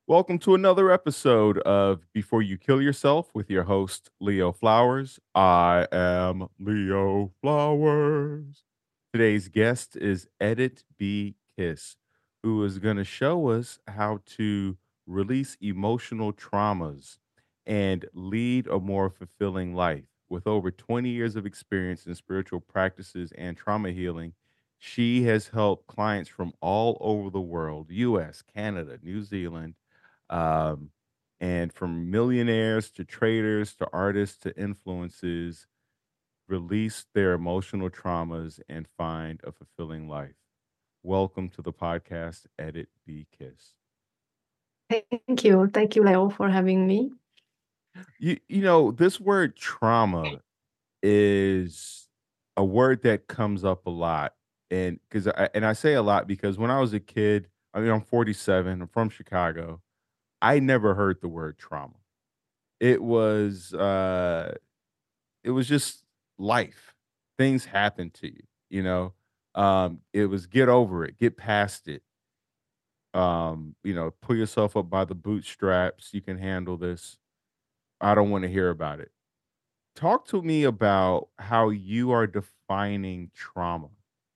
Welcome to another episode of Before You Kill Yourself with your host, Leo Flowers. I am Leo Flowers. Today's guest is Edit B. Kiss, who is going to show us how to release emotional traumas and lead a more fulfilling life. With over 20 years of experience in spiritual practices and trauma healing, she has helped clients from all over the world, US, Canada, New Zealand, um, and from millionaires to traders to artists to influences, release their emotional traumas and find a fulfilling life. Welcome to the podcast, Edit Be Kiss. Thank you. Thank you, Leo, for having me. This word trauma is a word that comes up a lot. And I say a lot because when I was a kid, I mean, I'm 47, I'm from Chicago. I never heard the word trauma. It was it was just life. Things happen to you, you know. It was get over it, get past it. Pull yourself up by the bootstraps. You can handle this. I don't want to hear about it. Talk to me about how you are defining trauma.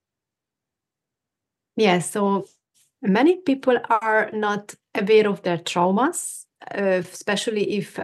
Yes, so many people are not aware of their traumas, especially if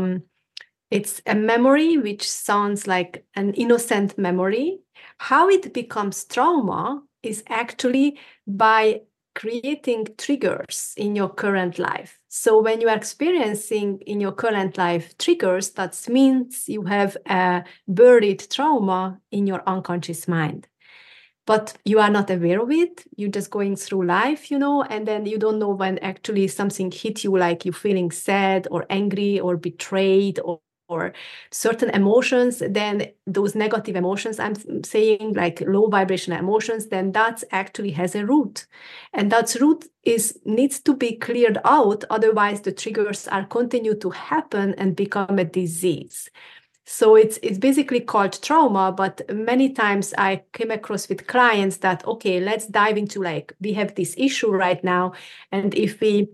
it's a memory which sounds like an innocent memory. How it becomes trauma is actually by creating triggers in your current life. So when you are experiencing in your current life triggers, that means you have a buried trauma in your unconscious mind, but you are not aware of it. You're just going through life, and then you don't know when actually something hit you, like you feeling sad or angry or betrayed, or certain emotions. Then those negative emotions, I'm saying, like low vibrational emotions, then that actually has a root, and that root is needs to be cleared out. Otherwise the triggers are continue to happen and become a disease. So it's basically called trauma, but many times I came across with clients that, okay, let's dive into, like, we have this issue right now, and if we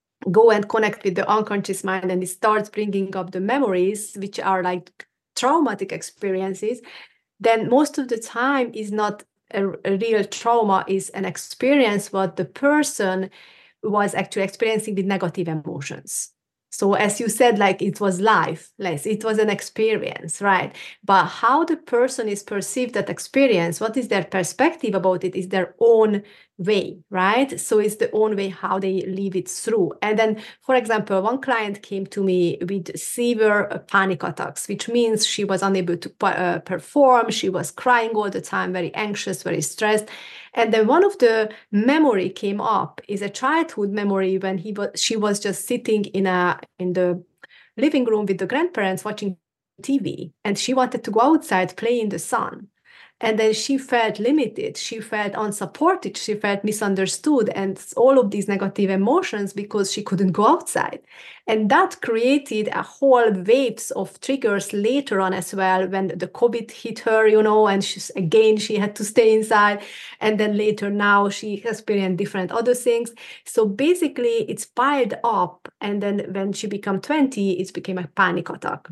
go and connect with the unconscious mind and it starts bringing up the memories, which are like traumatic experiences, then most of the time is not a real trauma, is an experience what the person was actually experiencing with negative emotions. So as you said, like it was life, like it was an experience, right? But how the person is perceived that experience, what is their perspective about it, is their own way, right? So it's the own way how they live it through. And then, for example, one client came to me with severe panic attacks, which means she was unable to perform. She was crying all the time, very anxious, very stressed. And then one of the memory came up is a childhood memory when she was just sitting in the living room with the grandparents watching TV, and she wanted to go outside, play in the sun. And then she felt limited, she felt unsupported, she felt misunderstood, and all of these negative emotions because she couldn't go outside. And that created a whole waves of triggers later on as well, when the COVID hit her, and she had to stay inside. And then later now she experienced different other things. So basically it's piled up. And then when she became 20, it became a panic attack.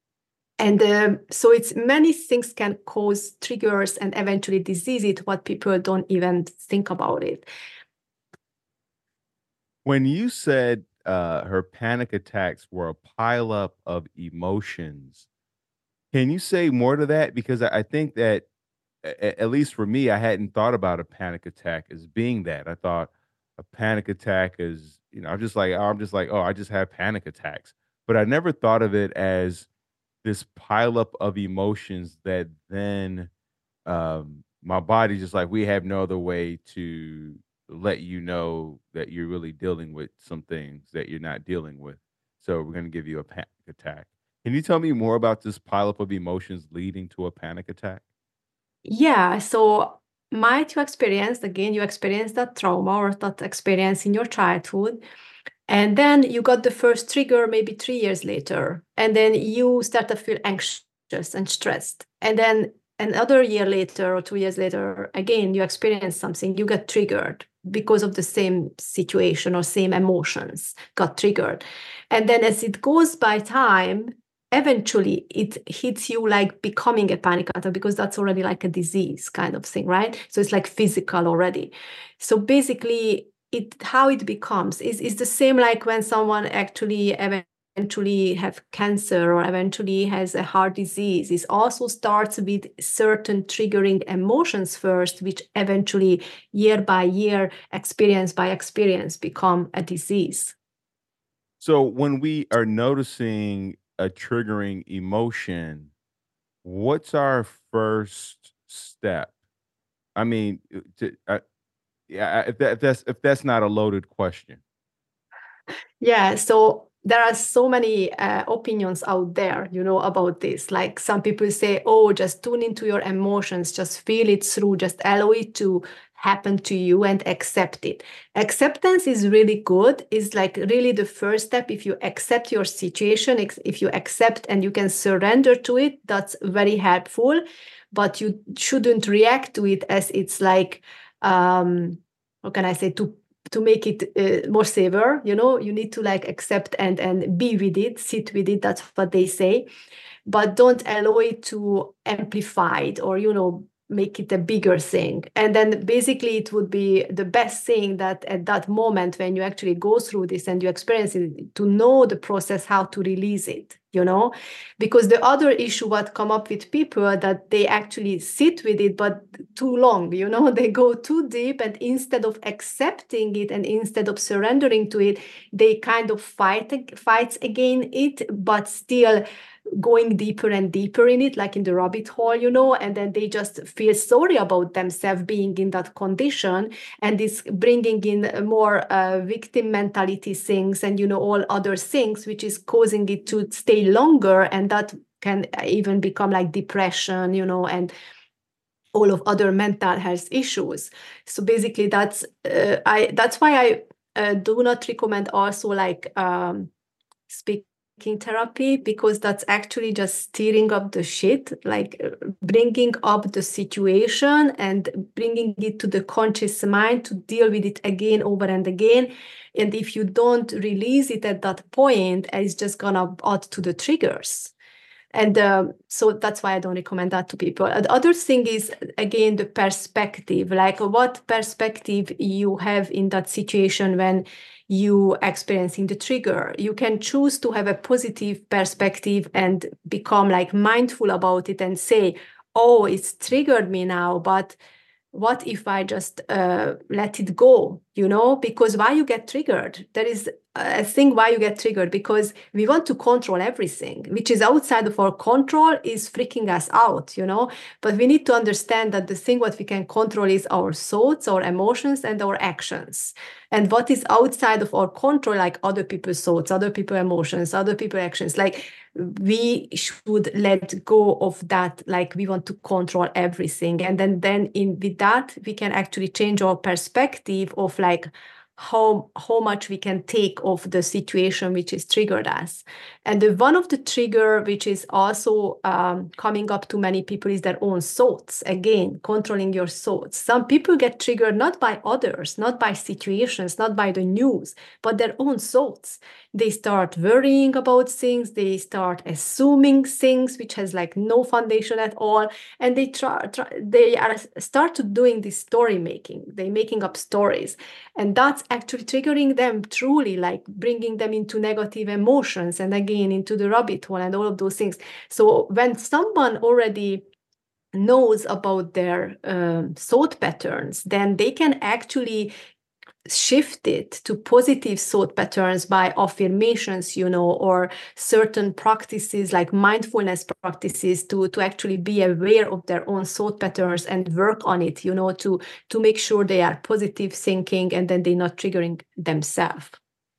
And so it's many things can cause triggers and eventually disease it, what people don't even think about it. When you said her panic attacks were a pileup of emotions, can you say more to that? Because I think that, at least for me, I hadn't thought about a panic attack as being that. I thought a panic attack is, I'm just like, oh, I just have panic attacks. But I never thought of it as this pileup of emotions that then my body's just like, we have no other way to let you know that you're really dealing with some things that you're not dealing with. So we're going to give you a panic attack. Can you tell me more about this pileup of emotions leading to a panic attack? Yeah, so might you experience, again, you experienced that trauma or that experience in your childhood, and then you got the first trigger maybe 3 years later, and then you start to feel anxious and stressed. And then another year later or 2 years later, again, you experience something, you get triggered because of the same situation or same emotions got triggered. And then as it goes by time, eventually it hits you like becoming a panic attack, because that's already like a disease kind of thing, right? So it's like physical already. So basically, how it becomes is the same like when someone actually eventually have cancer or eventually has a heart disease. It also starts with certain triggering emotions first, which eventually year by year, experience by experience, become a disease. So when we are noticing a triggering emotion, what's our first step? I mean, yeah, if that's not a loaded question. Yeah, so there are so many opinions out there, about this. Like some people say, oh, just tune into your emotions, just feel it through, just allow it to happen to you and accept it. Acceptance is really good, is like really the first step. If you accept your situation, if you accept and you can surrender to it, that's very helpful. But you shouldn't react to it as it's like, what can I say, to make it more severe, you need to like accept and be with it, sit with it. That's what they say. But don't allow it to amplify it, or make it a bigger thing. And then basically it would be the best thing that at that moment when you actually go through this and you experience it, to know the process how to release it, because the other issue what come up with people that they actually sit with it but too long, they go too deep, and instead of accepting it and instead of surrendering to it, they kind of fights against it, but still going deeper and deeper in it, like in the rabbit hole, and then they just feel sorry about themselves being in that condition, and it's bringing in more victim mentality things and all other things, which is causing it to stay longer, and that can even become like depression, and all of other mental health issues. So basically, that's why I do not recommend also like speaking therapy, because that's actually just stirring up the shit, like bringing up the situation and bringing it to the conscious mind to deal with it again over and again. And if you don't release it at that point, it's just gonna add to the triggers. And so that's why I don't recommend that to people. The other thing is, again, the perspective, like what perspective you have in that situation when you experiencing the trigger. You can choose to have a positive perspective and become like mindful about it and say, oh, it's triggered me now, but what if I just let it go, because why you get triggered? There is a thing why you get triggered, because we want to control everything, which is outside of our control is freaking us out, but we need to understand that the thing what we can control is our thoughts, our emotions, and our actions. And what is outside of our control, like other people's thoughts, other people's emotions, other people's actions, like we should let go of that, like we want to control everything. And then in with that we can actually change our perspective of like how much we can take of the situation which is triggered us. And one of the trigger which is also coming up to many people is their own thoughts. Again, controlling your thoughts. Some people get triggered not by others, not by situations, not by the news, but their own thoughts. They start worrying about things, they start assuming things which has like no foundation at all, and they start to doing this story making. They're making up stories, and that's actually triggering them, truly like bringing them into negative emotions and again into the rabbit hole and all of those things. So when someone already knows about their thought patterns, then they can actually shift it to positive thought patterns by affirmations, or certain practices like mindfulness practices to actually be aware of their own thought patterns and work on it, to make sure they are positive thinking and then they're not triggering themselves.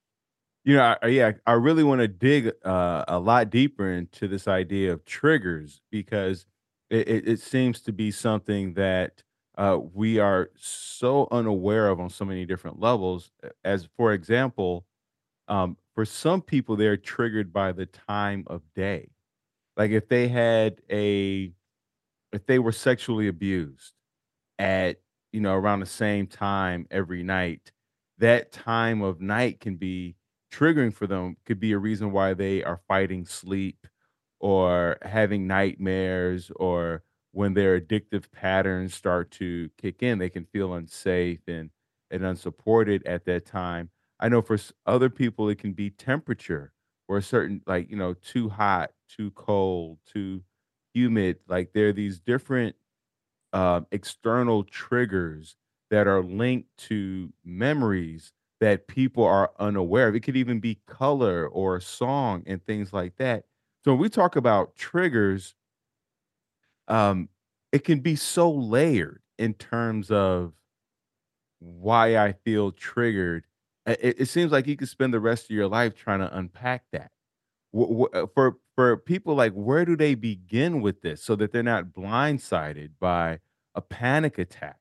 Yeah, I really want to dig a lot deeper into this idea of triggers because it seems to be something that we are so unaware of on so many different levels. As for example, for some people, they're triggered by the time of day. Like if they had if they were sexually abused at, around the same time every night, that time of night can be triggering for them, could be a reason why they are fighting sleep or having nightmares, or when their addictive patterns start to kick in, they can feel unsafe and unsupported at that time. I know for other people, it can be temperature or a certain, like, too hot, too cold, too humid. Like there are these different external triggers that are linked to memories that people are unaware of. It could even be color or a song and things like that. So when we talk about triggers, um, it can be so layered in terms of why I feel triggered. It seems like you could spend the rest of your life trying to unpack that. For people, like, where do they begin with this so that they're not blindsided by a panic attack?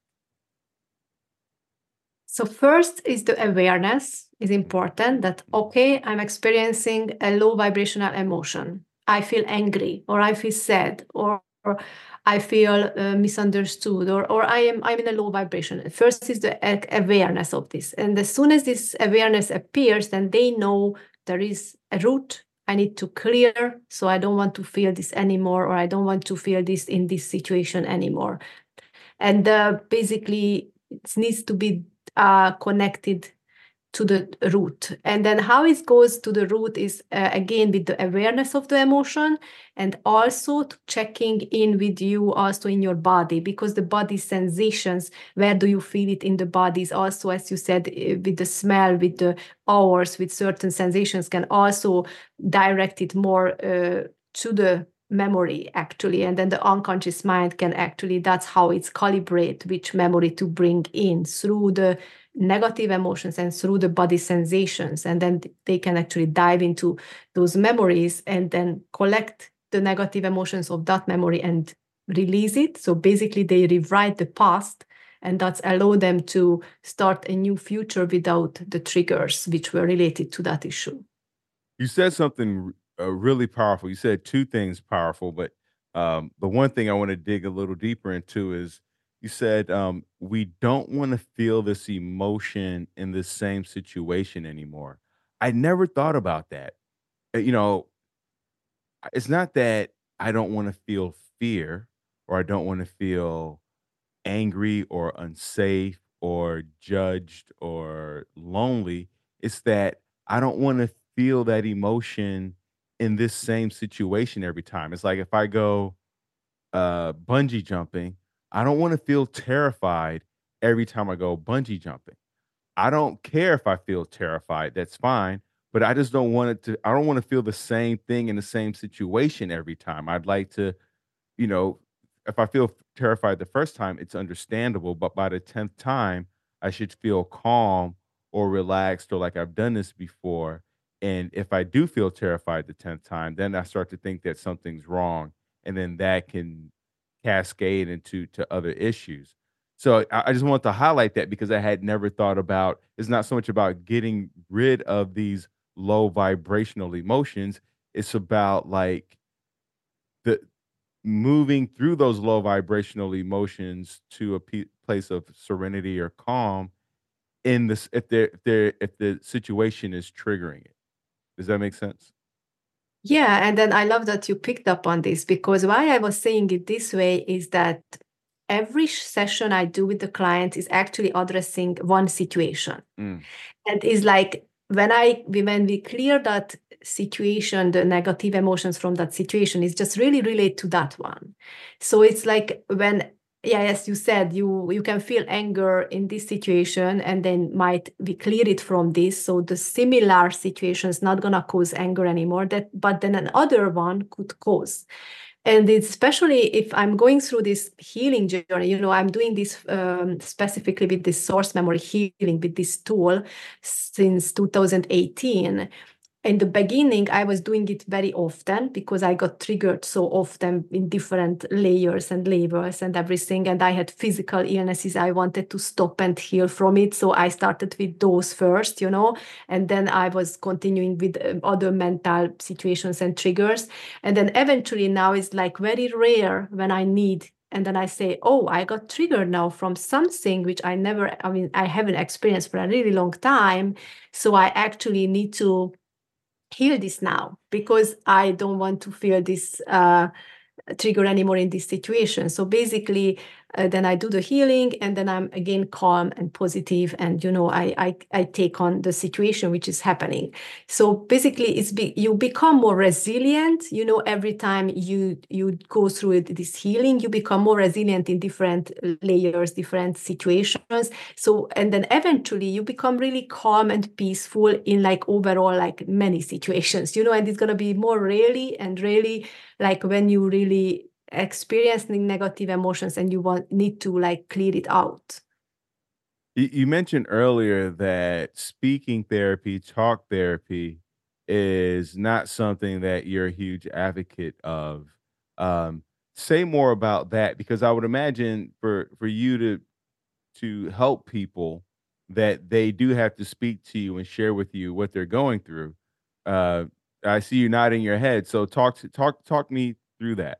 So first is the awareness is important that, okay, I'm experiencing a low vibrational emotion. I feel angry, or I feel sad, or I feel misunderstood, or I'm in a low vibration. First is the awareness of this. And as soon as this awareness appears, then they know there is a root I need to clear. So I don't want to feel this anymore, or I don't want to feel this in this situation anymore. And basically, it needs to be connected to the root. And then how it goes to the root is again with the awareness of the emotion, and also to checking in with you also in your body, because the body sensations, where do you feel it in the bodies also, as you said, with the smell, with the hours, with certain sensations, can also direct it more to the memory actually. And then the unconscious mind can actually, that's how it's calibrate which memory to bring in through the negative emotions and through the body sensations. And then they can actually dive into those memories and then collect the negative emotions of that memory and release it. So basically they rewrite the past, and that's allow them to start a new future without the triggers which were related to that issue. You said something really powerful. You said two things powerful, but the one thing I want to dig a little deeper into is you said we don't want to feel this emotion in the same situation anymore. I never thought about that. It's not that I don't want to feel fear or I don't want to feel angry or unsafe or judged or lonely. It's that I don't want to feel that emotion in this same situation every time. It's like if I go bungee jumping, I don't want to feel terrified every time I go bungee jumping. I don't care if I feel terrified, that's fine, but I just don't want it to I don't want to feel the same thing in the same situation every time. I'd like to, you know, if I feel terrified the first time, it's understandable, but by the 10th time, I should feel calm or relaxed or like I've done this before. And if I do feel terrified the 10th time, then I start to think that something's wrong. And then that can cascade into other issues. So I just want to highlight that because I had never thought about it's not so much about getting rid of these low vibrational emotions. It's about like the moving through those low vibrational emotions to a place of serenity or calm in this if the situation is triggering it. Does that make sense? Yeah, and then I love that you picked up on this, because why I was saying it this way is that every session I do with the client is actually addressing one situation. Mm. And is like when we clear that situation, the negative emotions from that situation is just really relate to that one. So it's like when, yeah, as you said, you can feel anger in this situation, and then might we clear it from this, so the similar situation is not gonna cause anger anymore, that but then another one could cause. And it's especially if I'm going through this healing journey, I'm doing this specifically with this source memory healing with this tool since 2018. In the beginning, I was doing it very often because I got triggered so often in different layers and levels and everything. And I had physical illnesses. I wanted to stop and heal from it. So I started with those first, and then I was continuing with other mental situations and triggers. And then eventually now it's like very rare when I need and then I say, oh, I got triggered now from something which I haven't experienced for a really long time. So I actually need to heal this now because I don't want to feel this trigger anymore in this situation. So basically, then I do the healing, and then I'm again calm and positive, and I take on the situation which is happening. So basically, you become more resilient. Every time you go through this healing, you become more resilient in different layers, different situations. So and then eventually you become really calm and peaceful in like overall like many situations. And it's gonna be more really and really like when you really experiencing negative emotions and you need to like clear it out. You mentioned earlier that speaking therapy, talk therapy is not something that you're a huge advocate of. Um, say more about that because I would imagine for you to help people that they do have to speak to you and share with you what they're going through. Uh, I see you nodding your head, so talk me through that.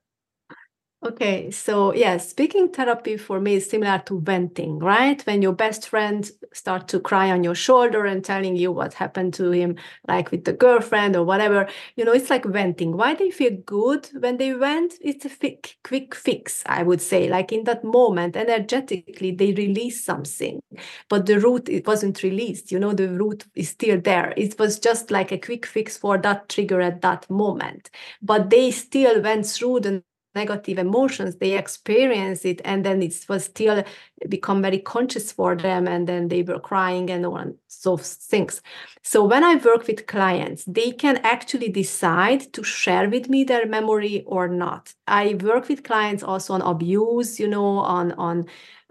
Okay, so yes, speaking therapy for me is similar to venting, right? When your best friend start to cry on your shoulder and telling you what happened to him, like with the girlfriend or whatever, it's like venting. Why they feel good when they vent? It's a quick fix, I would say. Like in that moment, energetically, they release something, but the root it wasn't released. The root is still there. It was just like a quick fix for that trigger at that moment, but they still went through the negative emotions, they experience it, and then it was still become very conscious for them, and then they were crying and all those things. So when I work with clients, they can actually decide to share with me their memory or not. I work with clients also on abuse, on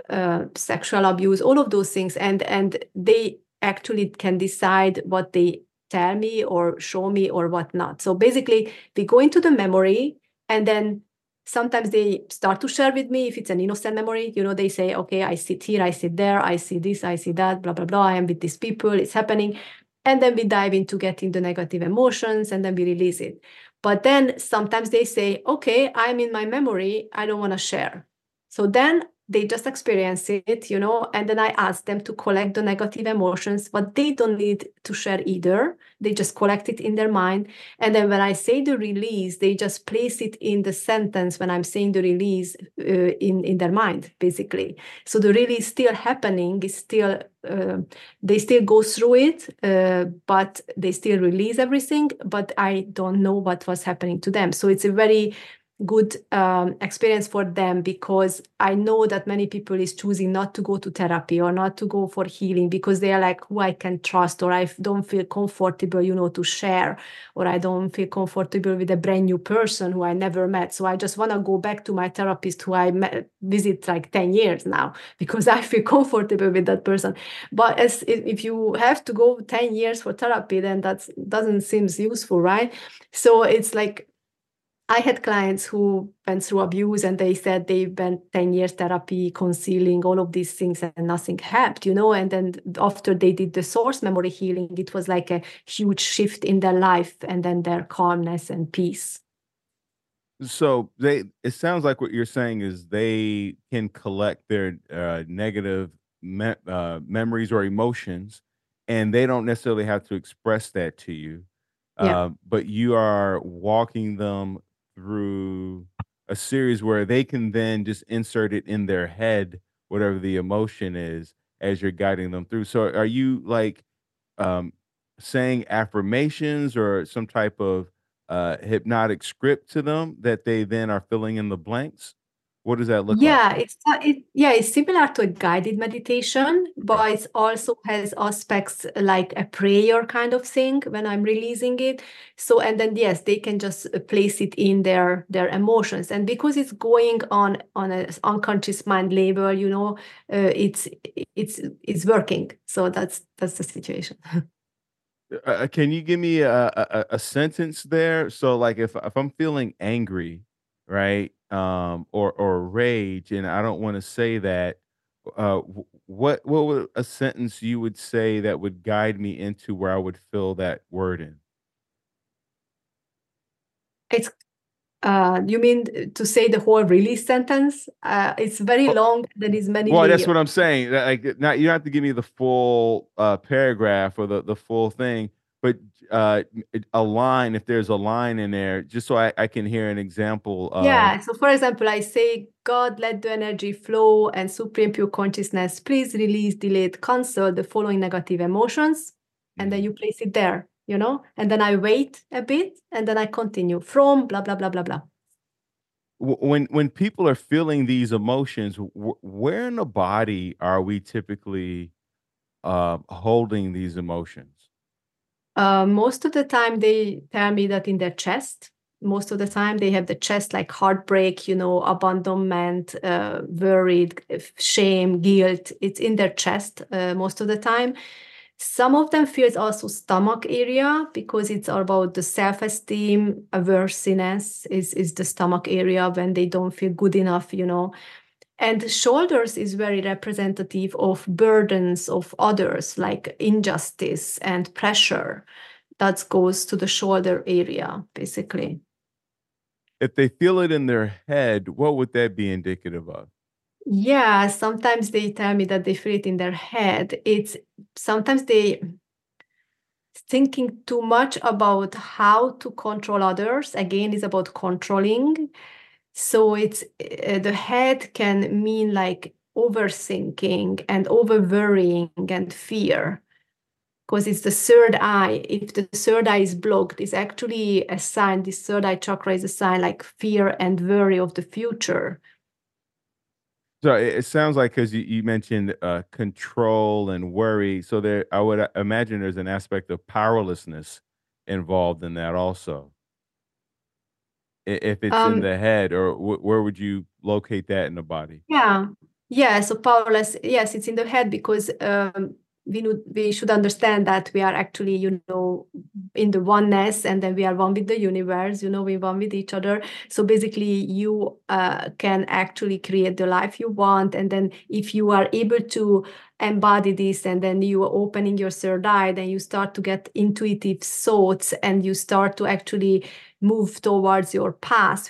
sexual abuse, all of those things, and they actually can decide what they tell me or show me or whatnot. So basically, we go into the memory, and then sometimes they start to share with me if it's an innocent memory. They say, okay, I sit here, I sit there, I see this, I see that, blah, blah, blah. I am with these people, it's happening. And then we dive into getting the negative emotions, and then we release it. But then sometimes they say, okay, I'm in my memory, I don't want to share. So then they just experience it, and then I ask them to collect the negative emotions, but they don't need to share either. They just collect it in their mind. And then when I say the release, they just place it in the sentence when I'm saying the release in their mind, basically. So the release still happening, is still they still go through it, but they still release everything, but I don't know what was happening to them. So it's a very good experience for them, because I know that many people is choosing not to go to therapy or not to go for healing because they are like, who I can trust, or I don't feel comfortable, to share, or I don't feel comfortable with a brand new person who I never met. So I just want to go back to my therapist who visit like 10 years now because I feel comfortable with that person. But if you have to go 10 years for therapy, then that doesn't seem useful, right? So it's like, I had clients who went through abuse and they said they went 10 years therapy, concealing all of these things, and nothing helped, And then after they did the source memory healing, it was like a huge shift in their life, and then their calmness and peace. So it sounds like what you're saying is they can collect their negative memories or emotions, and they don't necessarily have to express that to you. Yeah. But you are walking them through a series where they can then just insert it in their head, whatever the emotion is, as you're guiding them through. So are you like um, saying affirmations or some type of hypnotic script to them that they then are filling in the blanks? What does that look like? It's similar to a guided meditation, Okay. but it also has aspects like a prayer kind of thing when I'm releasing it. So, and then yes, they can just place it in their emotions, and because it's going on an unconscious mind level, it's working. So that's the situation. Can you give me a sentence there? So, like, if I'm feeling angry, right, or rage, and I don't want to say that, what would a sentence you would say that would guide me into where I would fill that word in? It's You mean to say the whole release sentence? It's very Well, long. There is many well, that's layers. what I'm saying. Like, not you don't have to give me the full paragraph or the full thing, but a line, if there's a line in there, just so I can hear an example of. Yeah. So, for example, I say, God, let the energy flow and supreme pure consciousness, please release, delete, cancel the following negative emotions. And then Mhm. you place it there, and then I wait a bit and then I continue from blah, blah, blah, blah, blah. When people are feeling these emotions, where in the body are we typically holding these emotions? Most of the time, they tell me that in their chest. Most of the time, they have the chest like heartbreak, abandonment, worried, shame, guilt. It's in their chest most of the time. Some of them feels also stomach area because it's all about the self-esteem, awareness is the stomach area when they don't feel good enough. And shoulders is very representative of burdens of others, like injustice and pressure. That goes to the shoulder area, basically. If they feel it in their head, what would that be indicative of? Yeah, sometimes they tell me that they feel it in their head. It's sometimes they thinking too much about how to control others. Again, it's about controlling. So it's the head can mean like overthinking and over worrying and fear because it's the third eye. If the third eye is blocked, it's actually a sign. This third eye chakra is a sign like fear and worry of the future. So it sounds like because you mentioned control and worry, so there I would imagine there's an aspect of powerlessness involved in that also. If it's in Um, the head, or where would you locate that in the body? yeah, yeah. So powerless. Yes, it's in the head because we should understand that we are actually, in the oneness, and then we are one with the universe. We one with each other. So basically, you can actually create the life you want, and then if you are able to embody this, and then you are opening your third eye, then you start to get intuitive thoughts, and you start to actually move towards your path,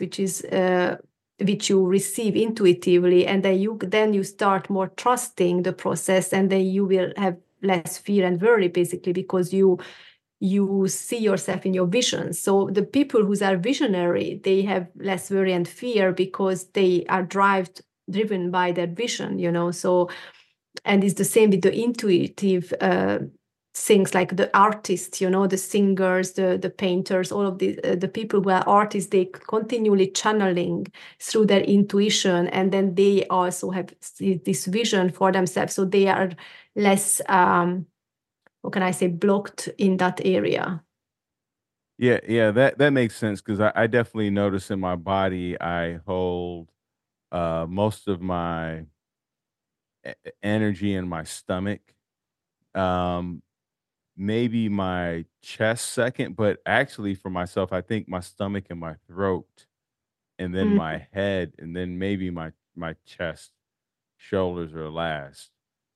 which you receive intuitively, and then you start more trusting the process, and then you will have less fear and worry, basically because you see yourself in your vision. So the people who are visionary, they have less worry and fear because they are driven by their vision. So, and it's the same with the intuitive things, like the artists, the singers, the painters, all of the people who are artists, they continually channeling through their intuition, and then they also have this vision for themselves, so they are less what can I say, blocked in that area. Yeah, yeah, that makes sense because I definitely notice in my body I hold most of my energy in my stomach. Um, Maybe my chest second, but actually for myself, I think my stomach and my throat, and then Mm. my head, and then maybe my chest, shoulders are last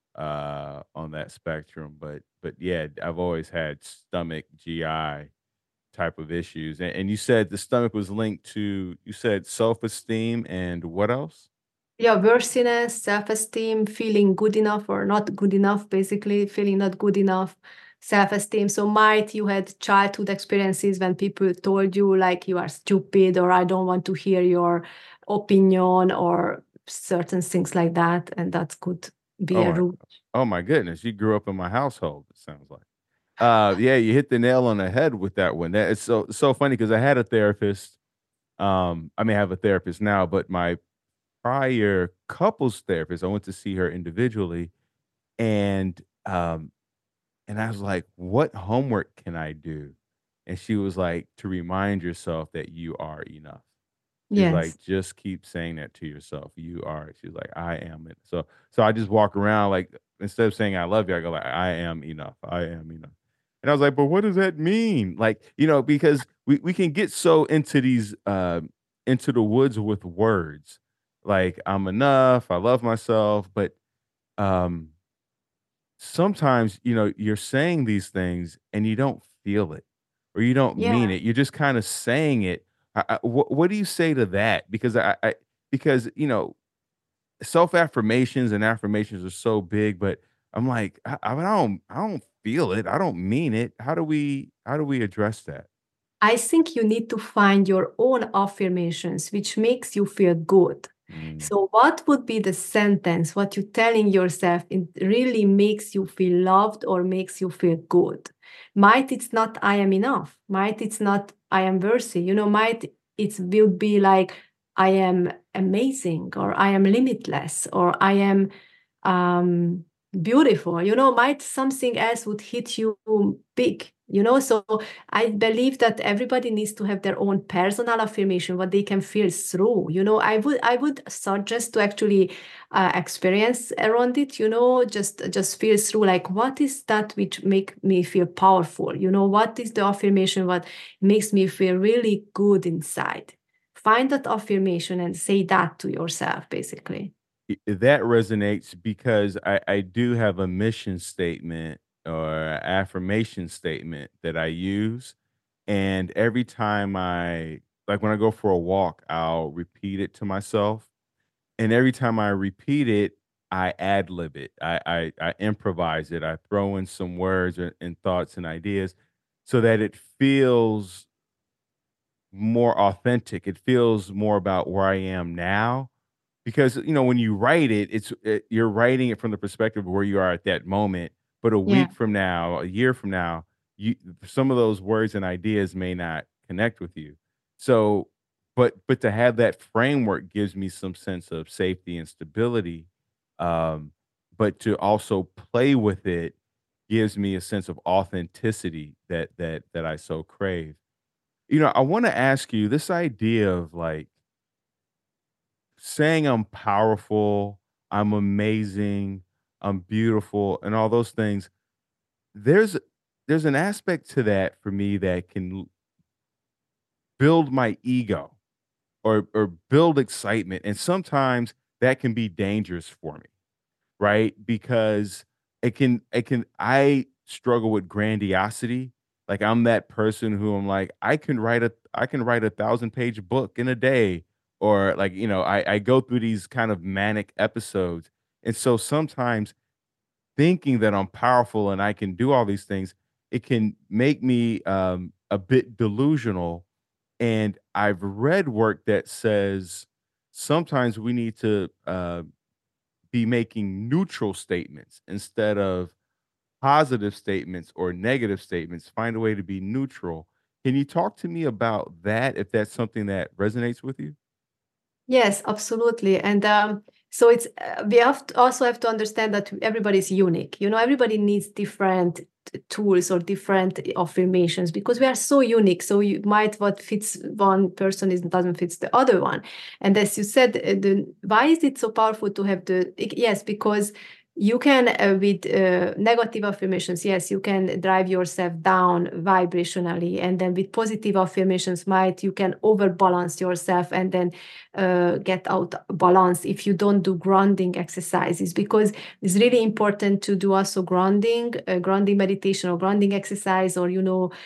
on that spectrum. But yeah, I've always had stomach GI type of issues. And you said the stomach was linked to, you said self-esteem and what else? Yeah, worthiness, self-esteem, feeling good enough or not good enough, basically feeling not good enough, self-esteem. So might you had childhood experiences when people told you like you are stupid, or I don't want to hear your opinion, or certain things like that, and that could be Oh a my, root. oh my goodness, you grew up in my household, it sounds like. Yeah, you hit the nail on the head with that one. That it's so funny because I had a therapist. I may have a therapist now, but my prior couples therapist, I went to see her individually, and um, and I was like, "What homework can I do?" And she was like, "To remind yourself that you are enough." She's Yes. like, "Just keep saying that to yourself. You are." She's like, "I am it." So I just walk around like instead of saying I love you, I go like, "I am enough. I am enough." And I was like, "But what does that mean?" Like, because we can get so into these into the woods with words. Like, I'm enough, I love myself, but um sometimes, you're saying these things and you don't feel it or you don't Yeah. mean it. You're just kind of saying it, What do you say to that? Because because self affirmations and affirmations are so big, but I'm like, I don't feel it. I don't mean it. How do we address that? I think you need to find your own affirmations, which makes you feel good. Mm, So, what would be the sentence, what you're telling yourself, it really makes you feel loved or makes you feel good? Might it's not I am enough. Might it's not I am worthy. Might it will be like I am amazing or I am limitless or I am um, beautiful. Might something else would hit you big. So I believe that everybody needs to have their own personal affirmation, what they can feel through. I would suggest to actually experience around it. Just feel through like what is that which make me feel powerful. What is the affirmation what makes me feel really good inside. Find that affirmation and say that to yourself, basically. That resonates because I do have a mission statement or affirmation statement that I use. And every time like when I go for a walk, I'll repeat it to myself. And every time I repeat it, I ad lib it. I improvise it. I throw in some words and thoughts and ideas so that it feels more authentic. It feels more about where I am now because, when you write it, you're writing it from the perspective of where you are at that moment, but a Yeah. week from now, a year from now, you some of those words and ideas may not connect with you. So, but to have that framework gives me some sense of safety and stability, um, but to also play with it gives me a sense of authenticity that I so crave. I wanna ask you this idea of, like, saying I'm powerful, I'm amazing, I'm beautiful, and all those things, there's there's an aspect to that for me that can build my ego or build excitement, and sometimes that can be dangerous for me, right? Because I struggle with grandiosity. Like I'm that person who I'm like, I can write a 1,000-page book in a day. Or like, I go through these kind of manic episodes. And so sometimes thinking that I'm powerful and I can do all these things, it can make me a bit delusional. And I've read work that says sometimes we need to be making neutral statements instead of positive statements or negative statements. Find a way to be neutral. Can you talk to me about that if that's something that resonates with you? Yes, absolutely. And so it's we also have to understand that everybody is unique. Everybody needs different tools or different affirmations because we are so unique. So you might what fits one person is doesn't fit the other one. And as you said, why is it so powerful to have yes, because you can with negative affirmations, yes, you can drive yourself down vibrationally, and then with positive affirmations might you can overbalance yourself and then get out balance if you don't do grounding exercises, because it's really important to do also grounding meditation or grounding exercise, or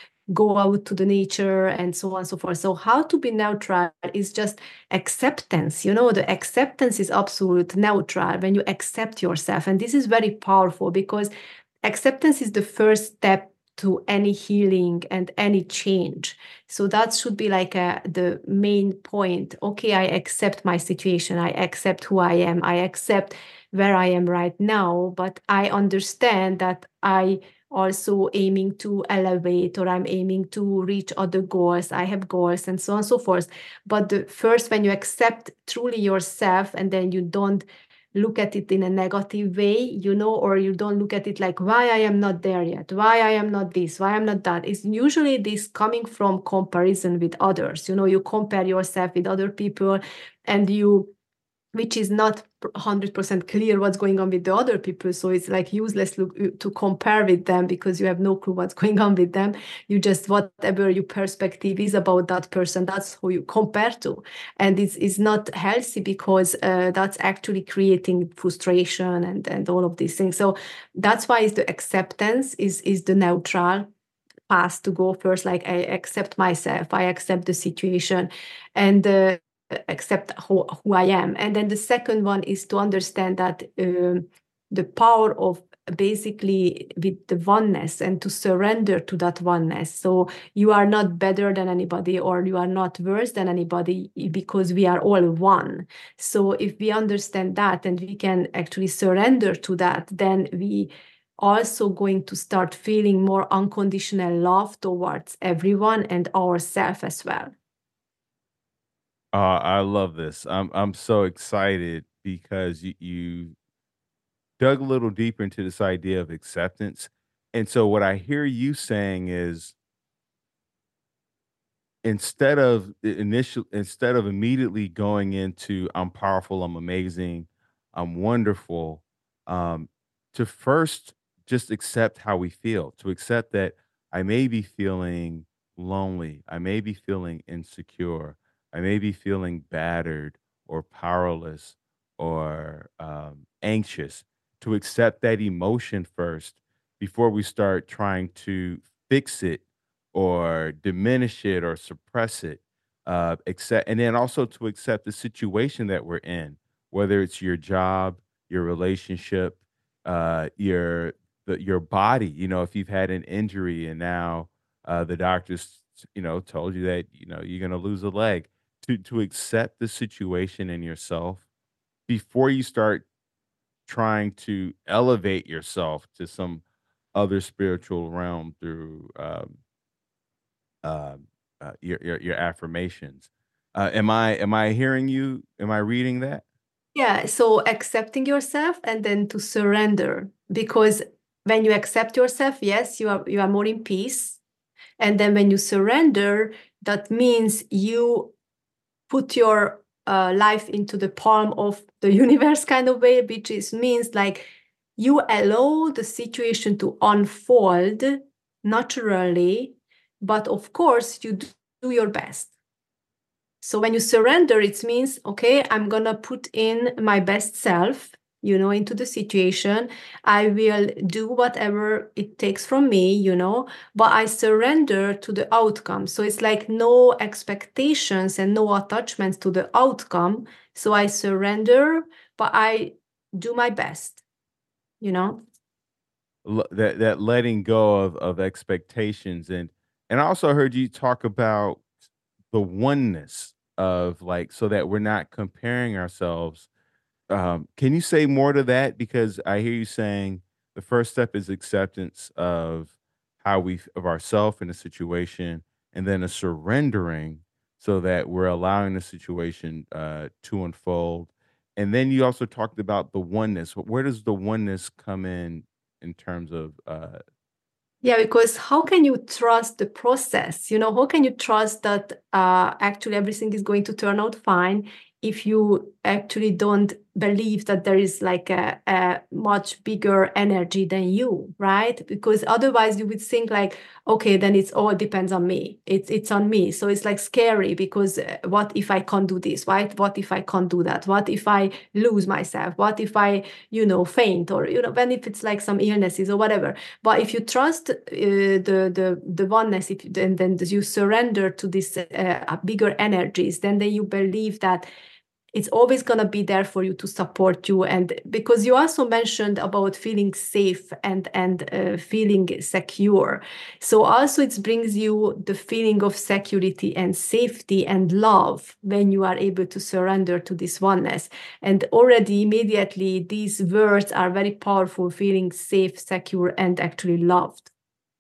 go out to the nature and so on and so forth. So how to be neutral is just acceptance. The acceptance is absolute neutral when you accept yourself, and this is very powerful because acceptance is the first step to any healing and any change. So that should be like the main point. Okay, I accept my situation. I accept who I am. I accept where I am right now. But I understand that I also aiming to elevate, or I'm aiming to reach other goals. I have goals and so on and so forth. But first, when you accept truly yourself and then you don't look at it in a negative way, or you don't look at it like, why I am not there yet, why I am not this, why I'm not that. It's usually this coming from comparison with others. You compare yourself with other people, and which is not 100% clear what's going on with the other people. So it's like useless to compare with them because you have no clue what's going on with them. You just, whatever your perspective is about that person, that's who you compare to. And it's not healthy because that's actually creating frustration and all of these things. So that's why is the acceptance is the neutral path to go first, like I accept myself, I accept the situation, and accept who I am. And then the second one is to understand that the power of basically with the oneness and to surrender to that oneness. So you are not better than anybody or you are not worse than anybody because we are all one. So if we understand that and we can actually surrender to that, then we also going to start feeling more unconditional love towards everyone and ourselves as well. I love this. I'm so excited because you dug a little deeper into this idea of acceptance. And so what I hear you saying is instead of immediately going into I'm powerful, I'm amazing, I'm wonderful, um, to first just accept how we feel, to accept that I may be feeling lonely, I may be feeling insecure, I may be feeling battered or powerless or anxious, to accept that emotion first before we start trying to fix it or diminish it or suppress it. Accept, and then also to accept the situation that we're in, whether it's your job, your relationship, your body. You know, if you've had an injury and now the doctors, told you that you're going to lose a leg, to accept the situation in yourself before you start trying to elevate yourself to some other spiritual realm through um, your affirmations. Am I hearing you? Am I reading that? Yeah, so accepting yourself and then to surrender because when you accept yourself, yes, you are more in peace. And then when you surrender, that means you put your life into the palm of the universe kind of way, which is means like you allow the situation to unfold naturally, but of course you do your best. So when you surrender, it means, okay, I'm going to put in my best self, into the situation. I will do whatever it takes from me, but I surrender to the outcome. So it's like no expectations and no attachments to the outcome. So I surrender, but I do my best, you know? That letting go of expectations, and I also heard you talk about the oneness of like so that we're not comparing ourselves. Can you say more to that? Because I hear you saying the first step is acceptance of of ourself in a situation, and then a surrendering so that we're allowing the situation to unfold. And then you also talked about the oneness. Where does the oneness come in terms of Yeah, because how can you trust the process? How can you trust that actually everything is going to turn out fine if you actually don't believe that there is like a much bigger energy than you, right? Because otherwise you would think like, okay, then it's all depends on me. It's on me. So it's like scary because what if I can't do this, right? What if I can't do that? What if I lose myself? What if I, faint or, when if it's like some illnesses or whatever. But if you trust the oneness, if then you surrender to this bigger energies, then you believe that it's always going to be there for you to support you. And because you also mentioned about feeling safe and feeling secure, so also it brings you the feeling of security and safety and love when you are able to surrender to this oneness. And already immediately these words are very powerful: feeling safe, secure, and actually loved.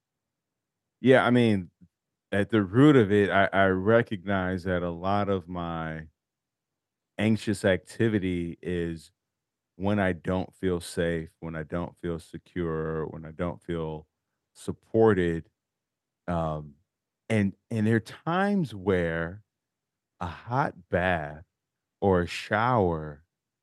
yeah, I mean, at the root of it, I recognize that a lot of my anxious activity is when I don't feel safe, when I don't feel secure, when I don't feel supported. Um, and there are times where a hot bath or a shower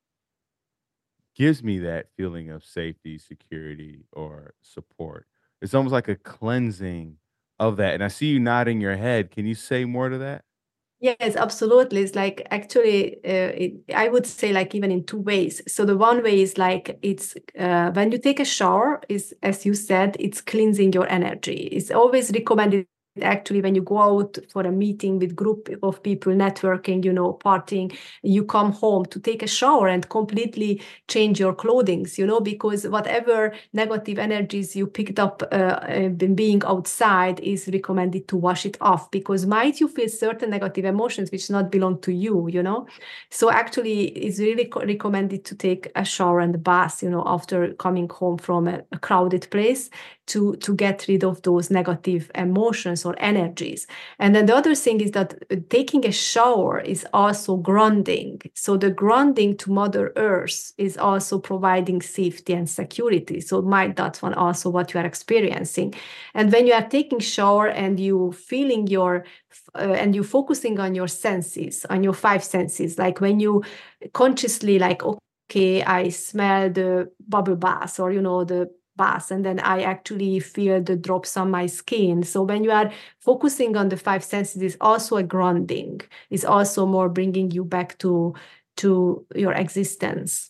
gives me that feeling of safety, security, or support. It's almost like a cleansing of that. And I see you nodding your head. Can you say more to that? Yes, absolutely. It's like actually, I would say like even in two ways. So the one way is like it's when you take a shower, is as you said, it's cleansing your energy. It's always recommended actually when you go out for a meeting with group of people, networking, partying, you come home to take a shower and completely change your clothings, because whatever negative energies you picked up being outside is recommended to wash it off, because might you feel certain negative emotions which not belong to you. So actually it's really recommended to take a shower and a bath, after coming home from a crowded place, to get rid of those negative emotions or energies. And then the other thing is that taking a shower is also grounding. So the grounding to Mother Earth is also providing safety and security. So might that's one also what you are experiencing. And when you are taking shower and you feeling your and you focusing on your senses, on your five senses, like when you consciously like, okay, I smell the bubble bath, or the bath, and then I actually feel the drops on my skin. So when you are focusing on the five senses, is also a grounding, is also more bringing you back to your existence.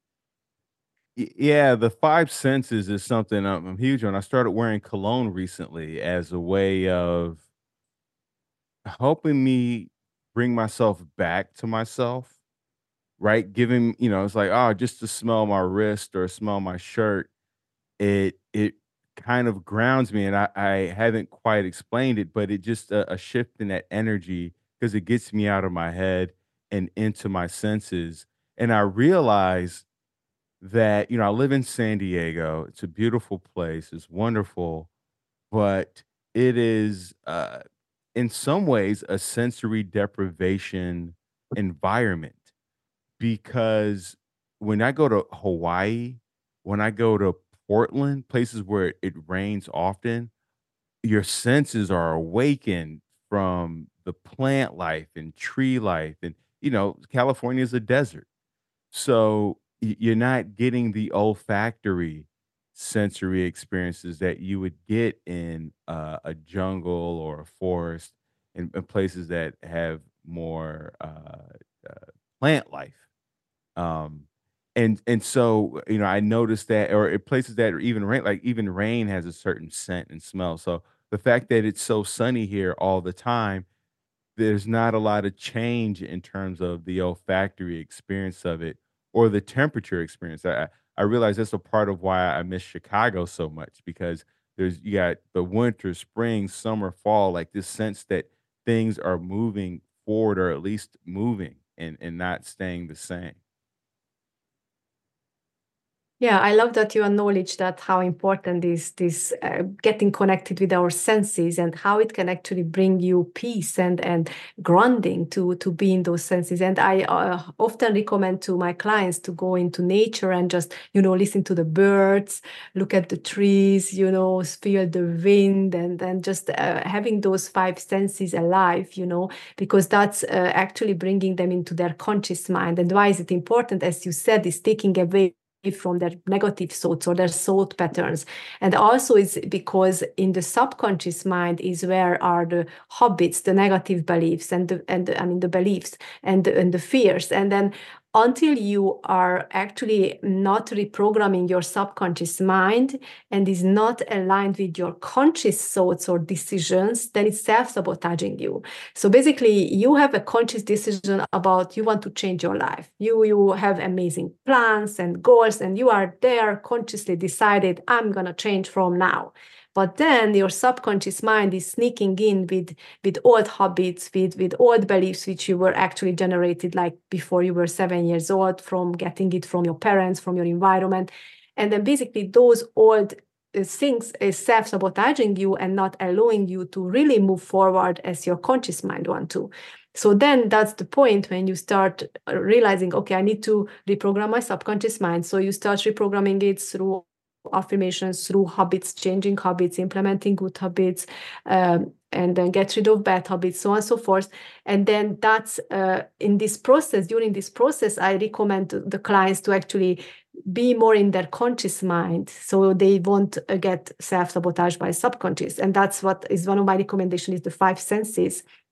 Yeah, the five senses is something I'm huge on. I started wearing cologne recently as a way of helping me bring myself back to myself, right? Giving, it's like, oh, just to smell my wrist or smell my shirt, it kind of grounds me. And I haven't quite explained it, but it just a shift in that energy because it gets me out of my head and into my senses. And I realize that, I live in San Diego. It's a beautiful place. It's wonderful, but it is in some ways a sensory deprivation environment because when I go to Hawaii, when I go to Portland, places where it rains often, your senses are awakened from the plant life and tree life. And, California is a desert. So you're not getting the olfactory sensory experiences that you would get in a jungle or a forest in places that have more plant life. Um, and so, I noticed that or in places that are even rain like, even rain has a certain scent and smell. So, the fact that it's so sunny here all the time, there's not a lot of change in terms of the olfactory experience of it or the temperature experience. I realize that's a part of why I miss Chicago so much because you got the winter, spring, summer, fall, like this sense that things are moving forward or at least moving and not staying the same. Yeah, I love that you acknowledge that how important is this getting connected with our senses, and how it can actually bring you peace and grounding to be in those senses. And I often recommend to my clients to go into nature and just listen to the birds, look at the trees, feel the wind, and then just having those five senses alive, because that's actually bringing them into their conscious mind. And why is it important? As you said, is taking away from their negative thoughts or their thought patterns. And also it's because in the subconscious mind is where are the habits, the negative beliefs, and the beliefs and the fears. And then until you are actually not reprogramming your subconscious mind and is not aligned with your conscious thoughts or decisions, then it's self-sabotaging you. So basically, you have a conscious decision about you want to change your life. You have amazing plans and goals, and you are there consciously decided, I'm gonna change from now. But then your subconscious mind is sneaking in with old habits, with old beliefs which you were actually generated like before you were 7 years old, from getting it from your parents, from your environment. And then basically those old things is self-sabotaging you and not allowing you to really move forward as your conscious mind want to. So then that's the point when you start realizing, okay, I need to reprogram my subconscious mind. So you start reprogramming it through affirmations, through habits, changing habits, implementing good habits, and then get rid of bad habits, so on and so forth. And then that's in this process, during this process, I recommend the clients to actually be more in their conscious mind so they won't get self-sabotage by subconscious. And that's what is one of my recommendations, is the five senses.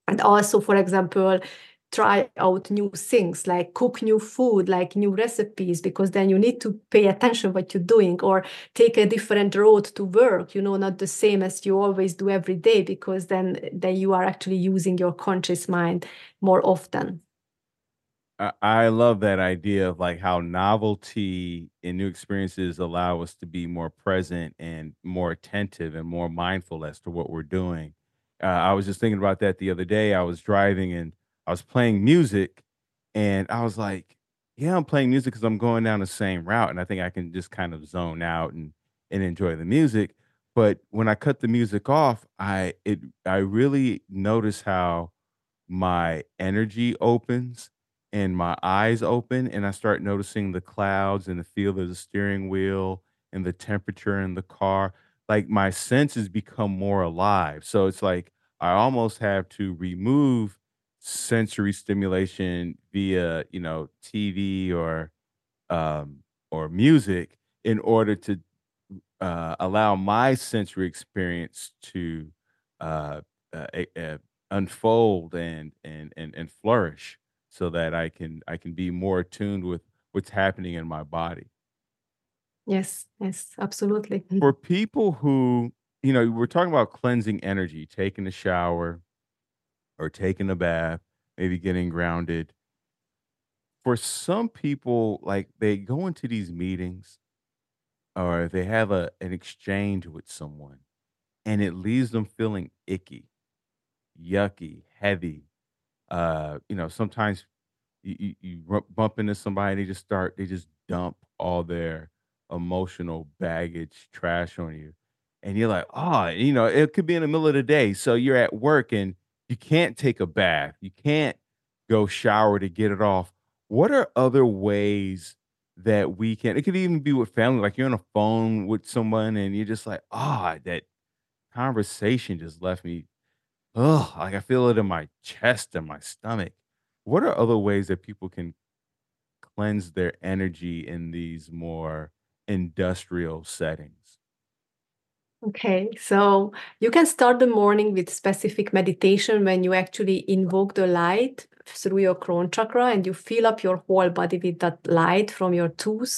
And also, for example, try out new things, like cook new food, like new recipes, because then you need to pay attention what you're doing, or take a different road to work, not the same as you always do every day, because then you are actually using your conscious mind more often. I love that idea of like how novelty and new experiences allow us to be more present and more attentive and more mindful as to what we're doing. I was just thinking about that the other day. I was driving and I was playing music, and I was like, "Yeah, I'm playing music because I'm going down the same route, and I think I can just kind of zone out and enjoy the music." But when I cut the music off, I really noticed how my energy opens and my eyes open, and I start noticing the clouds and the feel of the steering wheel and the temperature in the car. Like my senses become more alive. So it's like I almost have to remove sensory stimulation via, TV or music in order to allow my sensory experience to uh, unfold and flourish, so that I can be more attuned with what's happening in my body. Yes, yes, absolutely. For people who, we're talking about cleansing energy, taking a shower or taking a bath, maybe getting grounded. For some people, like they go into these meetings or they have an exchange with someone and it leaves them feeling icky, yucky, heavy. Sometimes you bump into somebody, they just dump all their emotional baggage, trash on you, and you're like, oh, it could be in the middle of the day, so you're at work and you can't take a bath, you can't go shower to get it off. What are other ways that we can? It could even be with family, like you're on a phone with someone and you're just like, that conversation just left me. Ugh, like I feel it in my chest and my stomach. What are other ways that people can cleanse their energy in these more industrial settings? Okay, so you can start the morning with specific meditation when you actually invoke the light through your crown chakra, and you fill up your whole body with that light from your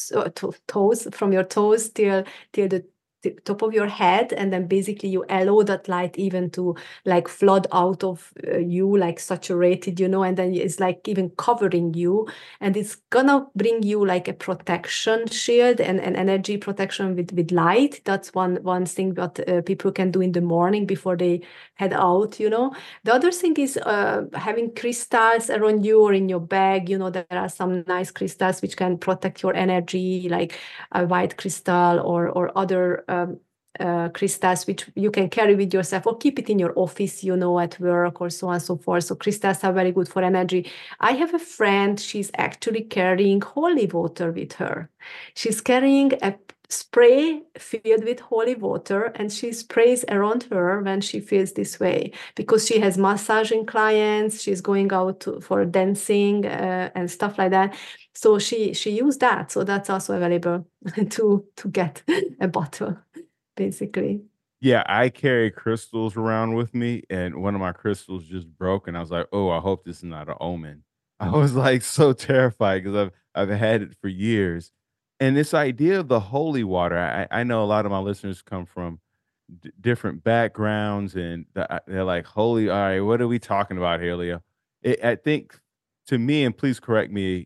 toes, from your toes till the top of your head, and then basically you allow that light even to like flood out of you, like saturated, and then it's like even covering you, and it's gonna bring you like a protection shield and an energy protection with light. That's one thing that people can do in the morning before they head out. The other thing is having crystals around you or in your bag. There are some nice crystals which can protect your energy, like a white crystal or other crystals which you can carry with yourself or keep it in your office, at work or so on and so forth. So crystals are very good for energy. I have a friend, she's actually carrying holy water with her. She's carrying a spray filled with holy water, and she sprays around her when she feels this way, because she has massaging clients, she's going out for dancing and stuff like that. So she used that. So that's also available to get a bottle, basically. Yeah, I carry crystals around with me, and one of my crystals just broke, and I was like, "Oh, I hope this is not an omen." I was like so terrified because I've had it for years, and this idea of the holy water, I know a lot of my listeners come from different backgrounds, and they're like, "Holy, all right, what are we talking about here, Leo?" I think to me, and please correct me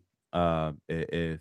if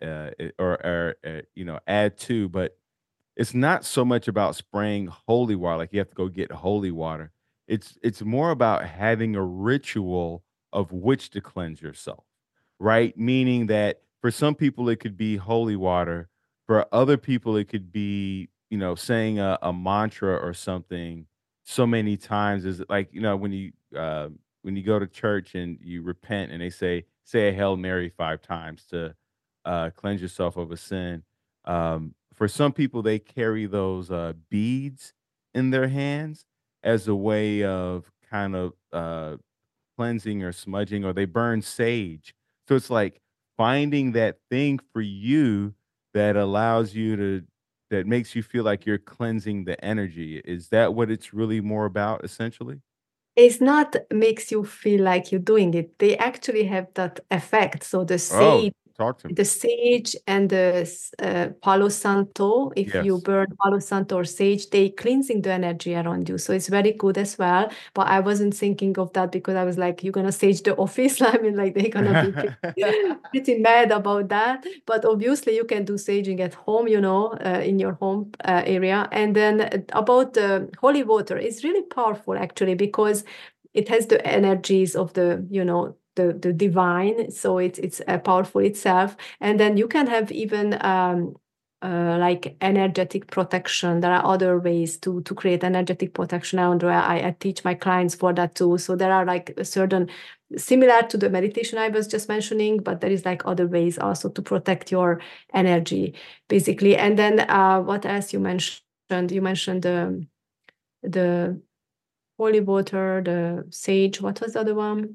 add to, but it's not so much about spraying holy water, like you have to go get holy water. It's more about having a ritual of which to cleanse yourself, right? Meaning that for some people it could be holy water, for other people it could be, saying a mantra or something so many times. Is like, when you go to church and you repent and they say a Hail Mary 5 times to cleanse yourself of a sin. For some people, they carry those beads in their hands as a way of kind of cleansing or smudging, or they burn sage. So it's like finding that thing for you that allows you that makes you feel like you're cleansing the energy. Is that what it's really more about, essentially? It's not makes you feel like you're doing it. They actually have that effect. So Oh, talk to me. the sage and the Palo Santo, if you Yes. burn Palo Santo or sage, they cleansing the energy around you. So it's very good as well. But I wasn't thinking of that because I was like, you're gonna sage the office. I mean, like they're gonna be pretty mad about that. But obviously, you can do saging at home, in your home area. And then about the holy water, it's really powerful actually because it has the energies of the divine, so it's powerful itself. And then you can have even like energetic protection. There are other ways to create energetic protection around where I teach my clients for that too. So there are like a certain similar to the meditation I was just mentioning, but there is like other ways also to protect your energy, basically. And then what else you mentioned? You mentioned the holy water, the sage. What was the other one?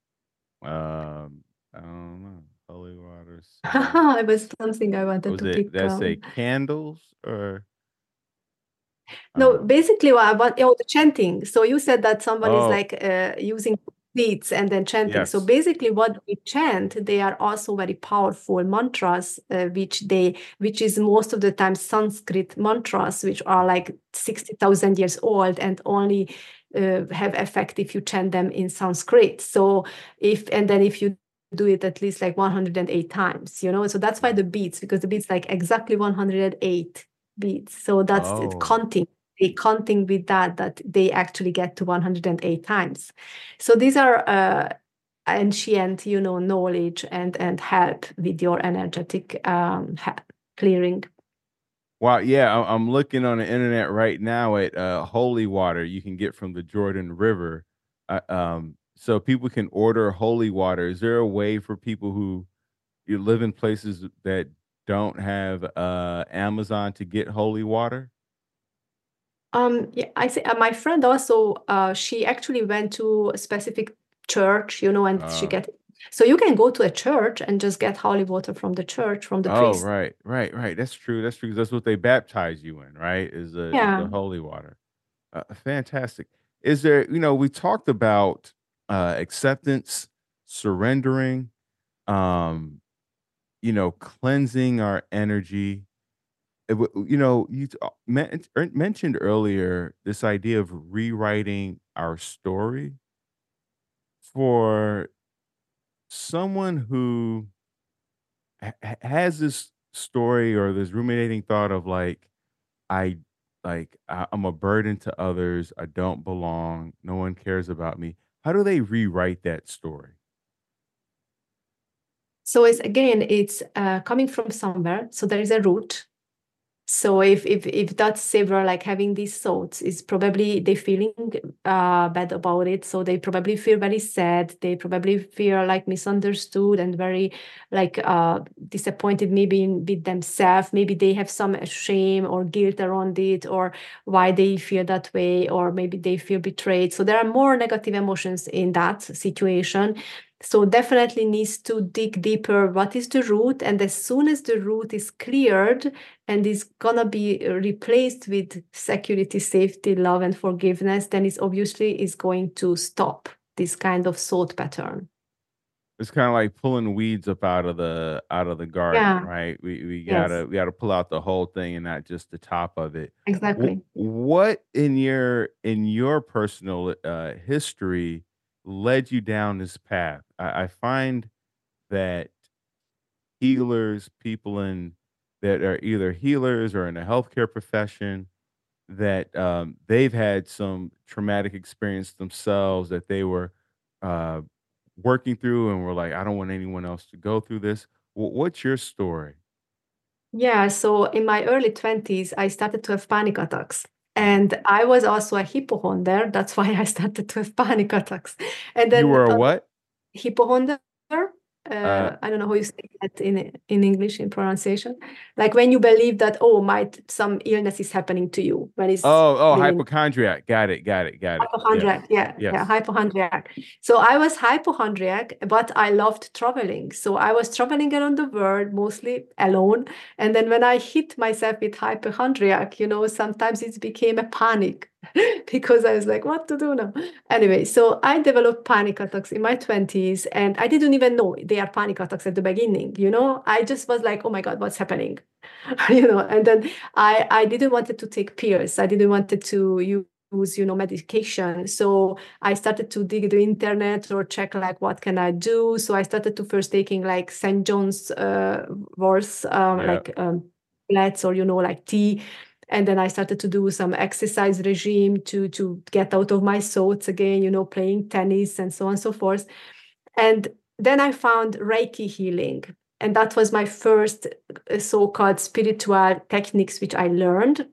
I don't know. Holy water, sage. It was something I wanted Was to it pick. that say candles or No, um basically, what I want, the chanting. So you said that someone is oh like using beats and then chanting. So yes. basically, what we chant, they are also very powerful mantras, which is most of the time Sanskrit mantras, which are like 60,000 years old and only have effect if you chant them in Sanskrit. So if you do it at least like 108 times, so that's why Right. the beats, because the beats like exactly 108 beats. So that's it, Oh. counting with that they actually get to 108 times. So these are ancient, knowledge and help with your energetic clearing. Wow, yeah, I'm looking on the internet right now at holy water you can get from the Jordan River. So people can order holy water. Is there a way for people who you live in places that don't have Amazon to get holy water? Yeah, I say my friend also, she actually went to a specific church, and she Uh, get. So you can go to a church and just get holy water from the church, from the oh, priest. right, right, right. That's true. That's true. 'Cause that's what they baptize you in, right? Is the Yeah. holy water. Fantastic. Is there, we talked about acceptance, surrendering, um, cleansing our energy. You mentioned earlier this idea of rewriting our story for someone who has this story or this ruminating thought of I I'm a burden to others. I don't belong. No one cares about me. How do they rewrite that story? So it's coming from somewhere. So there is a root. So if that saver like having these thoughts is probably they feeling bad about it. So they probably feel very sad. They probably feel like misunderstood and very like disappointed maybe with themselves. Maybe they have some shame or guilt around it, or why they feel that way, or maybe they feel betrayed. So there are more negative emotions in that situation. So definitely needs to dig deeper. What is the root? And as soon as the root is cleared, and is gonna be replaced with security, safety, love, and forgiveness, then it's obviously is going to stop this kind of thought pattern. It's kind of like pulling weeds up out of the garden, Yeah. right? We Yes. gotta we gotta pull out the whole thing and not just the top of it. Exactly. What in your personal history led you down this path? I find that healers, people in that are either healers or in the healthcare profession, that they've had some traumatic experience themselves that they were uh, working through and were like, I don't want anyone else to go through this. What's your story? Yeah, so in my early 20s, I started to have panic attacks. Mm. And I was also a hypochonder. That's why I started to have panic attacks. And You then were a what? hypochonder. Uh, I don't know how you say that in English in pronunciation. Like when you believe that might some illness is happening to you when it's oh, really hypochondriac. Got it. Got it. Got it. Yes. hypochondriac. Yeah, yeah, Yes. hypochondriac. So I was hypochondriac, but I loved traveling. So I was traveling around the world mostly alone. And then when I hit myself with hypochondriac, sometimes it became a panic because I was like, what to do now? Anyway, so I developed panic attacks in my 20s, and I didn't even know they are panic attacks at the beginning. I just was like, oh my God, what's happening? And then I didn't wanted to take pills. I didn't wanted to use, medication. So I started to dig the internet or check like what can I do. So I started to first taking like St. John's wort, Yeah. like flats or like tea. And then I started to do some exercise regime to get out of my thoughts again, playing tennis and so on and so forth. And then I found Reiki healing. And that was my first so-called spiritual techniques, which I learned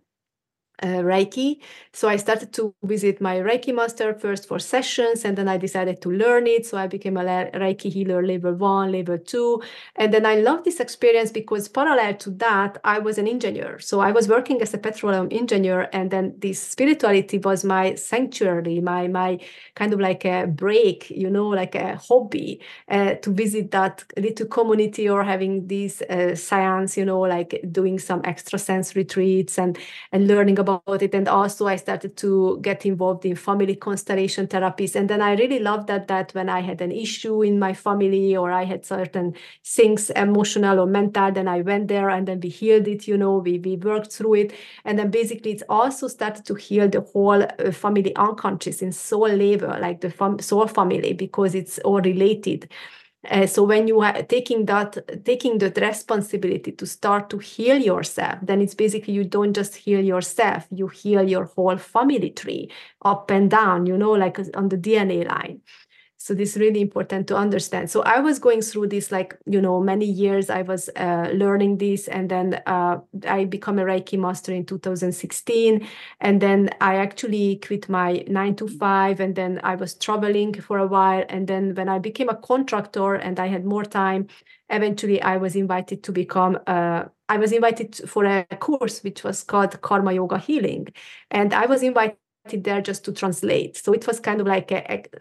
Reiki. So I started to visit my Reiki master first for sessions, and then I decided to learn it. So I became a Reiki healer level 1, level 2. And then I loved this experience because parallel to that, I was an engineer. So I was working as a petroleum engineer, and then this spirituality was my sanctuary, my kind of like a break, like a hobby to visit that little community or having these science, like doing some extra sense retreats and learning about it. And also I started to get involved in family constellation therapies. And then I really loved that when I had an issue in my family or I had certain things, emotional or mental, then I went there and then we healed it, we worked through it. And then basically it's also started to heal the whole family unconscious in soul level, like the soul family, because it's all related. So when you are taking the responsibility to start to heal yourself, then it's basically you don't just heal yourself, you heal your whole family tree up and down, like on the DNA line. So this is really important to understand. So I was going through this, like, many years I was learning this, and then I become a Reiki master in 2016. And then I actually quit my 9 to 5, and then I was traveling for a while. And then when I became a contractor and I had more time, eventually I was invited to become I was invited for a course which was called Karma Yoga Healing. And I was invited there just to translate. So it was kind of like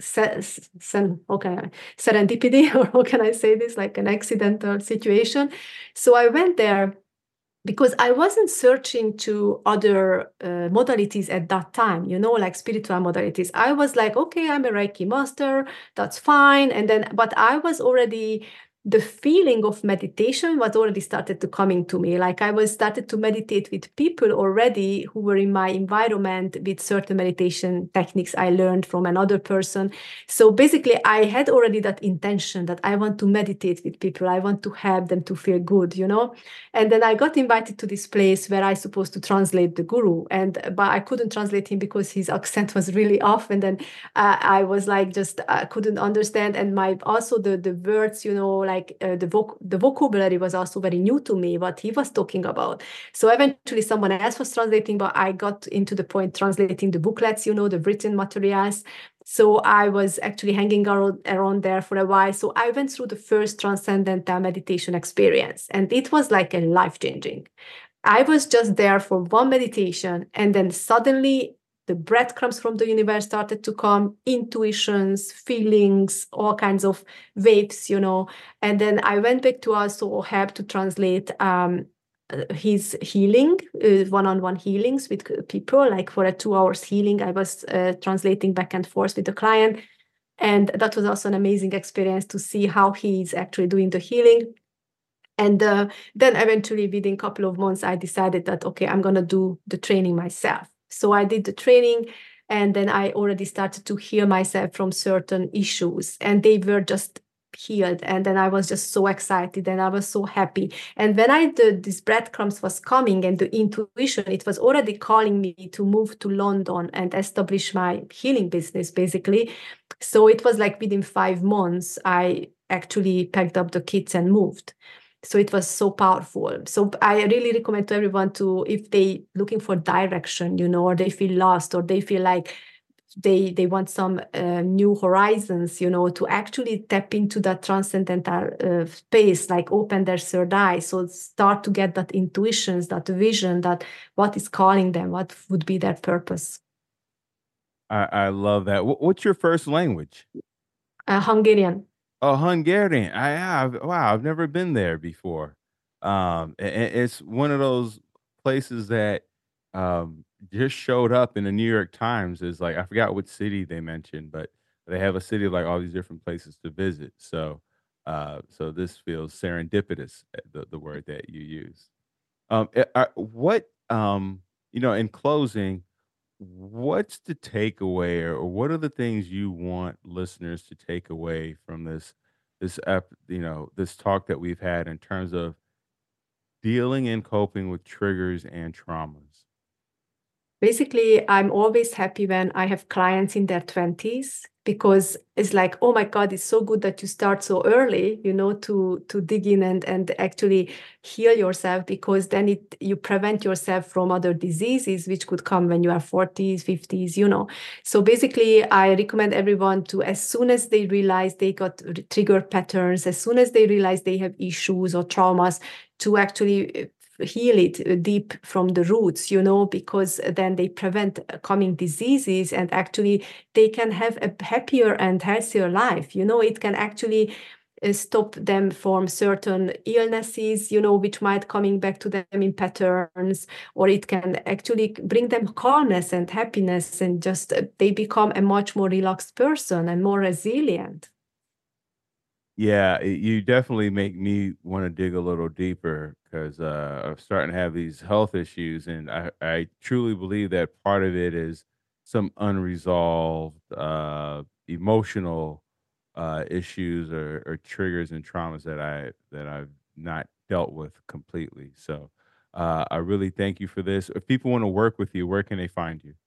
okay, serendipity, or how can I say this, like an accidental situation. So I went there because I wasn't searching to other modalities at that time, like spiritual modalities. I was like, okay, I'm a Reiki master, that's fine. And then, but I was already, the feeling of meditation was already started to coming to me. Like I was started to meditate with people already who were in my environment with certain meditation techniques I learned from another person. So basically I had already that intention that I want to meditate with people. I want to help them to feel good, and then I got invited to this place where I supposed to translate the guru, but I couldn't translate him because his accent was really off. And then I was like, just couldn't understand. And my also the words, like the vocabulary was also very new to me, what he was talking about. So eventually someone else was translating, but I got into the point translating the booklets, the written materials. So I was actually hanging around there for a while. So I went through the first transcendental meditation experience, and it was like a life-changing. I was just there for one meditation, and then suddenly the breadcrumbs from the universe started to come, intuitions, feelings, all kinds of waves, And then I went back to also help to translate his healing, one-on-one healings with people, like for a 2 hours healing. I was translating back and forth with the client. And that was also an amazing experience to see how he's actually doing the healing. And then eventually within a couple of months, I decided that, okay, I'm going to do the training myself. So I did the training, and then I already started to heal myself from certain issues, and they were just healed. And then I was just so excited and I was so happy. And when this breadcrumbs was coming and the intuition, it was already calling me to move to London and establish my healing business, basically. So it was like within 5 months, I actually packed up the kids and moved. So it was so powerful. So I really recommend to everyone to, if they looking for direction, or they feel lost, or they feel like they want some new horizons, to actually tap into that transcendental space, like open their third eye. So start to get that intuitions, that vision, that what is calling them, what would be their purpose. I love that. What's your first language? Hungarian. Oh, Hungarian. Wow, I've never been there before. It's one of those places that just showed up in the New York Times as like I forgot what city they mentioned, but they have a city of like all these different places to visit. So, so this feels serendipitous, the word that you use. What in closing, what's the takeaway, or what are the things you want listeners to take away from this talk that we've had in terms of dealing and coping with triggers and traumas? Basically, I'm always happy when I have clients in their 20s because it's like, oh my God, it's so good that you start so early, to dig in and actually heal yourself, because then you prevent yourself from other diseases which could come when you are 40s, 50s. So basically, I recommend everyone to, as soon as they realize they got trigger patterns, as soon as they realize they have issues or traumas, to actually heal it deep from the roots, because then they prevent coming diseases, and actually they can have a happier and healthier life. It can actually stop them from certain illnesses, which might coming back to them in patterns, or it can actually bring them calmness and happiness, and just they become a much more relaxed person and more resilient. Yeah, you definitely make me want to dig a little deeper because I'm starting to have these health issues, and I truly believe that part of it is some unresolved emotional issues or triggers and traumas that I've not dealt with completely. So I really thank you for this. If people want to work with you, where can they find you?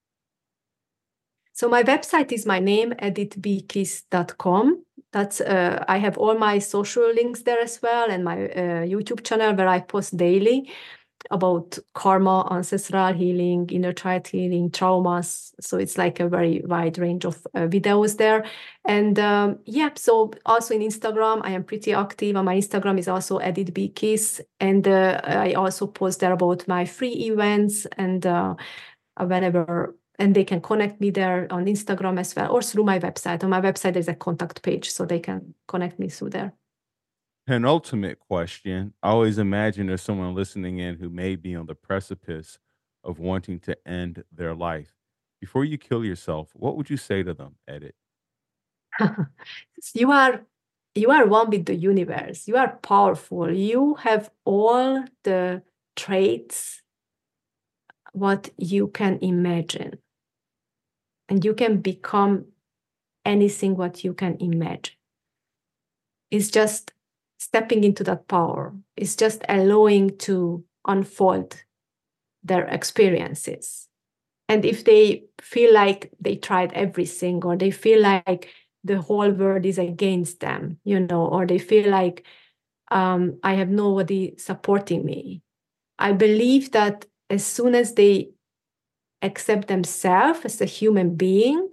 So my website is my name, edithbkiss.com. I have all my social links there as well, and my YouTube channel where I post daily about karma, ancestral healing, inner child healing, traumas. So it's like a very wide range of videos there. And so also in Instagram, I am pretty active. And my Instagram is also Edith B. Kiss. And I also post there about my free events and whenever. And they can connect me there on Instagram as well, or through my website. On my website, there's a contact page, so they can connect me through there. Penultimate question. I always imagine there's someone listening in who may be on the precipice of wanting to end their life. Before you kill yourself, what would you say to them, Edit? you are you are one with the universe. You are powerful. You have all the traits what you can imagine, and you can become anything what you can imagine. It's just stepping into that power. It's just allowing to unfold their experiences. And if they feel like they tried everything, or they feel like the whole world is against them, or they feel like I have nobody supporting me, I believe that as soon as they accept themselves as a human being,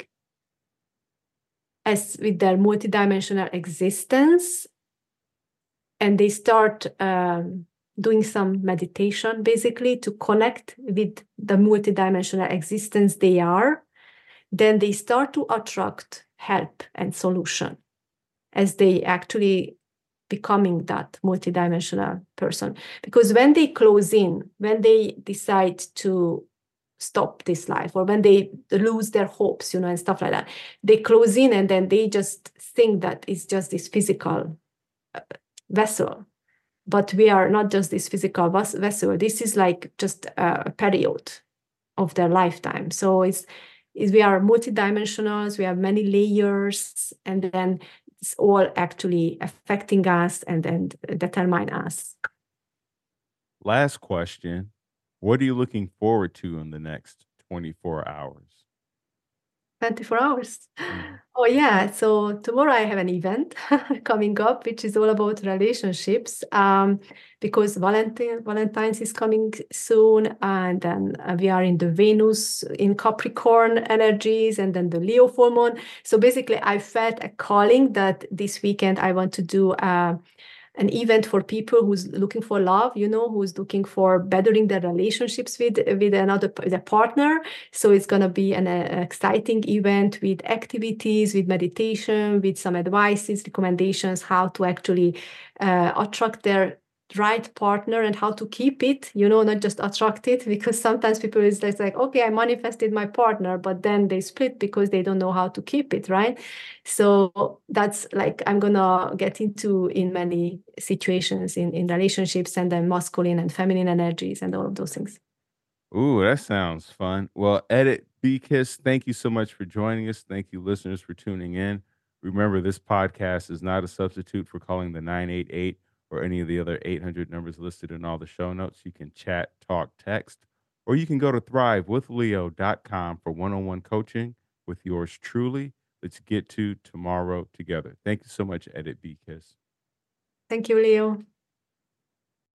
as with their multidimensional existence, and they start doing some meditation, basically to connect with the multidimensional existence they are, then they start to attract help and solution as they actually becoming that multidimensional person. Because when they close in, when they decide to stop this life, or when they lose their hopes, and stuff like that, they close in, and then they just think that it's just this physical vessel. But we are not just this physical vessel. This is like just a period of their lifetime. So we are multidimensionals. We have many layers, and then it's all actually affecting us and determine us. Last question. What are you looking forward to in the next 24 hours? 24 hours. Mhm. Oh, yeah. So tomorrow I have an event coming up, which is all about relationships, because Valentine's is coming soon. And then we are in the Venus in Capricorn energies, and then the Leo full moon. So basically, I felt a calling that this weekend I want to do an event for people who's looking for love, who's looking for bettering their relationships with a partner. So it's going to be an exciting event with activities, with meditation, with some advices, recommendations, how to actually attract their right partner and how to keep it, not just attract it, because sometimes people is like, okay, I manifested my partner, but then they split because they don't know how to keep it, right? So that's like I'm gonna get into in many situations in relationships, and then masculine and feminine energies and all of those things. Ooh, that sounds fun. Well, Edit Bekiss, thank you so much for joining us. Thank you, listeners, for tuning in. Remember, this podcast is not a substitute for calling the 988 or any of the other 800 numbers listed in all the show notes. You can chat, talk, text, or you can go to thrivewithleo.com for one-on-one coaching with yours truly. Let's get to tomorrow together. Thank you so much, Edit Bekiss. Thank you, Leo.